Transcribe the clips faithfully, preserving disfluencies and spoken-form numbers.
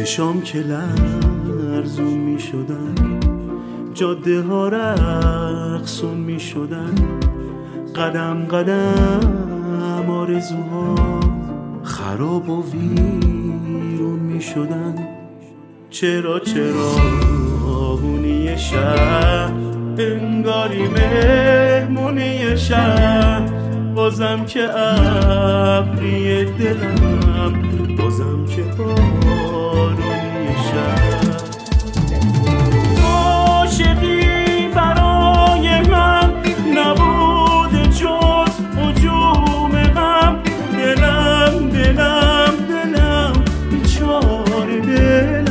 چشام که لرزون می شدن، جاده ها رقصون می شدن، قدم قدم آرزوها خراب و ویرون می شدن. چرا چرا هونی شهر انگاری مهمونی شهر، بازم که ابری دلم، بازم که بارونی شهر. عاشقی برای من نبود جز هجوم غم، دلم دلم دلم بیچاره دلم،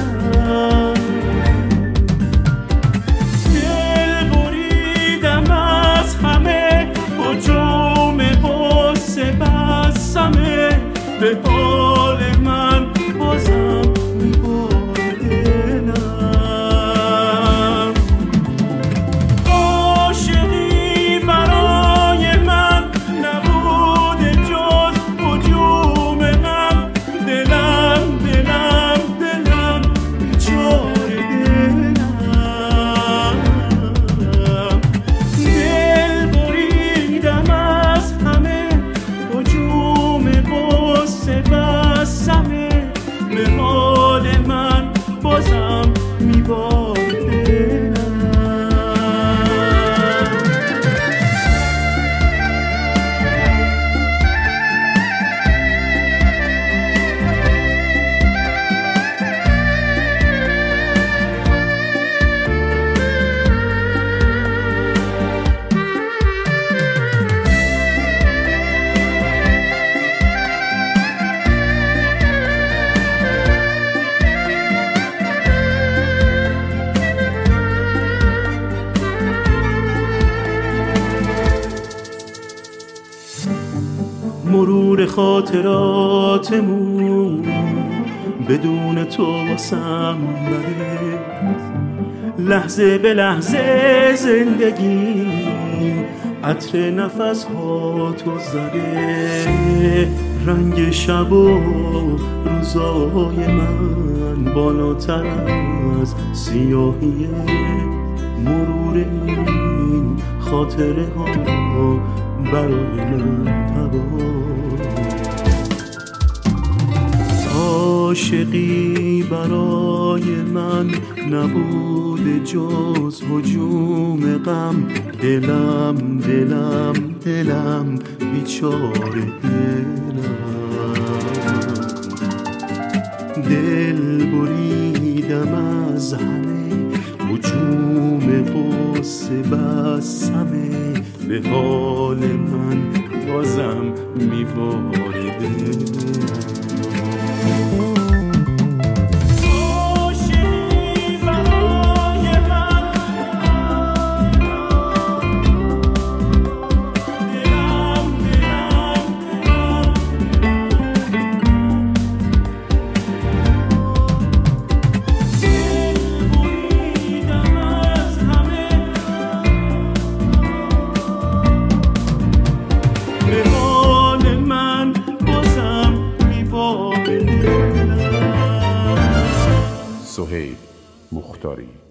دل بریدم از همه هجوم غصه بسمه، به حال من بازم میباره دلم. عاشقی برای من نبود جز هجوم غم، دلم دلم دلم بیچاره دلم، دل بریدم از همه هجوم غصه بسمه، به حال من بازم میباره دلم. مرور خاطراتمون بدون تو واسم بده، لحظه به لحظه زندگیم عطر نفس ها تو زده، رنگ شب و روزای من بالاتر از سیاهیه، مرور این خاطره ها برای من تبا. عاشقی برای من نبود جز هجوم غم، دلم دلم دلم بیچاره دلم، دل بریدم از همه هجوم غصه بسمه، به حال من بازم میباره دلم. سهیل مختاری.